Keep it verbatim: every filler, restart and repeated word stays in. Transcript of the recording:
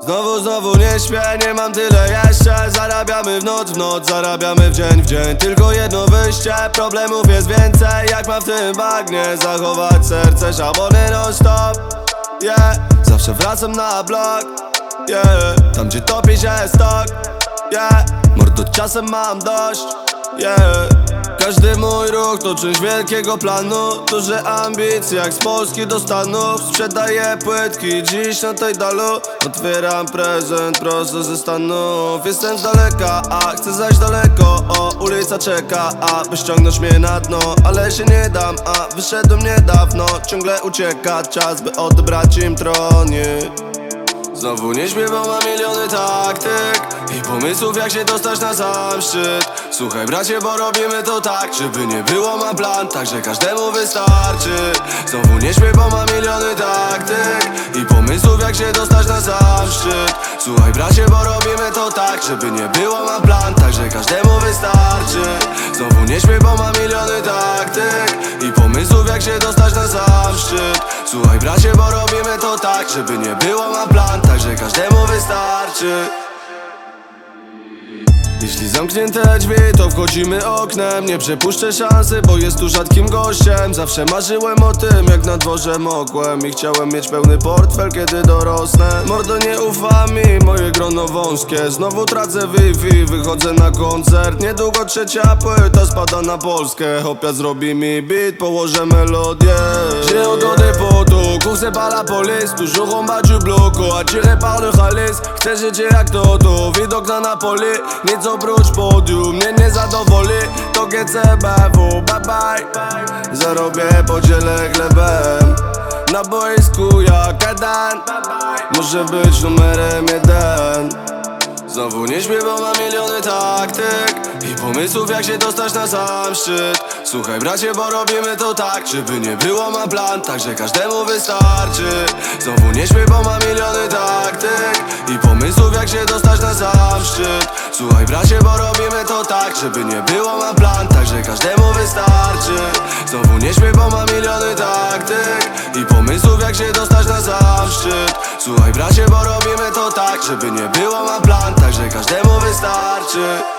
Znowu, znowu nie śpię, nie mam tyle jeszcze. Zarabiamy w noc, w noc, zarabiamy w dzień, w dzień. Tylko jedno wyjście, problemów jest więcej. Jak mam w tym bagnie zachować serce? Szabony non stop, yeah. Zawsze wracam na blok, yeah. Tam gdzie topi się stok, yeah. Mordo, czasem mam dość, yeah. Każdy mój ruch to część wielkiego planu. Duże ambicje jak z Polski do Stanów. Sprzedaję płytki dziś na Tajdalu. Otwieram prezent prosto ze Stanów. Jestem z daleka, a chcę zajść daleko. O, ulica czeka, a by ściągnąć mnie na dno. Ale się nie dam, a wyszedłem niedawno. Ciągle ucieka czas, by odebrać im tron, yeah. Znowu nie śpię, bo mam miliony taktyk i pomysłów, jak się dostać na sam szczyt. Słuchaj bracie, bo robimy to tak, żeby nie było, mam plan, tak że każdemu wystarczy. Znowu nie śpię, bo mam miliony taktyk i pomysłów, jak się dostać na sam szczyt. Słuchaj bracie, bo robimy to tak, żeby nie było, mam plan, tak że każdemu wystarczy. Znowu nie śpię, bo mam miliony taktyk i pomysłów, jak się dostać na sam szczyt. Słuchaj bracie, bo robimy to tak, żeby nie było, mam plan, tak że każdemu wystarczy. Jeśli zamknięte drzwi, to wchodzimy oknem. Nie przepuszczę szansy, bo jest tu rzadkim gościem. Zawsze marzyłem o tym, jak na dworze mogłem i chciałem mieć pełny portfel, kiedy dorosnę. Mordo, nie ufa mi, moje grono wąskie. Znowu tracę Wi-Fi, wychodzę na koncert. Niedługo trzecia płyta spada na Polskę. Hopia zrobi mi beat, położę melodię. J'ai encore des potos, course par la police. Toujours en bas du bloco, attiré par le chalis. Chcę życie jak Toto, widok na Napoli. Nic oprócz podium mnie nie zadowoli. To G C B W, bye bye. Zarobię, podzielę chlebem. Na boisku jak jeden. Muszę być numerem jeden. Znowu nie śpię, bo mam miliony taktyk i pomysłów, jak się dostać na sam szczyt. Słuchaj bracie, bo robimy to tak, żeby nie było, mam plan, tak że każdemu wystarczy. Znowu nie śpię, bo mam miliony taktyk i pomysłów, jak się dostać na sam szczyt. Słuchaj bracie, bo robimy to tak, żeby nie było, mam plan, tak że każdemu wystarczy. Znowu nie śpię, bo mam miliony taktyk i pomysłów, jak się dostać na sam szczyt. Słuchaj bracie, bo robimy to tak, żeby nie było, mam plan, tak że każdemu wystarczy.